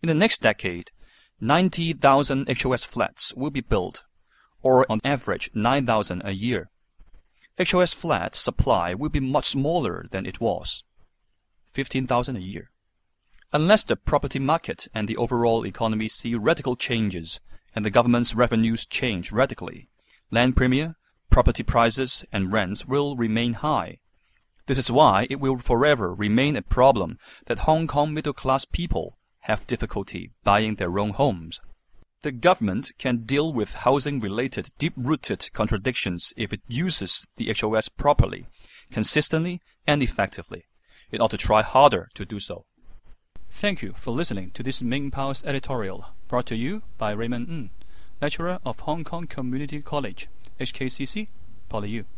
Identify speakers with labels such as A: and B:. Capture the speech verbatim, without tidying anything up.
A: In the next decade, ninety thousand H O S flats will be built, or on average nine thousand a year. H O S flat supply will be much smaller than it was, fifteen thousand a year. Unless the property market and the overall economy see radical changes and the government's revenues change radically, land premium, property prices, and rents will remain high. This is why it will forever remain a problem that Hong Kong middle-class people have difficulty buying their own homes. The government can deal with housing-related deep-rooted contradictions if it uses the H O S properly, consistently, and effectively. It ought to try harder to do so. Thank you for listening to this Ming Pao's editorial, brought to you by Raymond Ng, lecturer of Hong Kong Community College, H K C C, PolyU.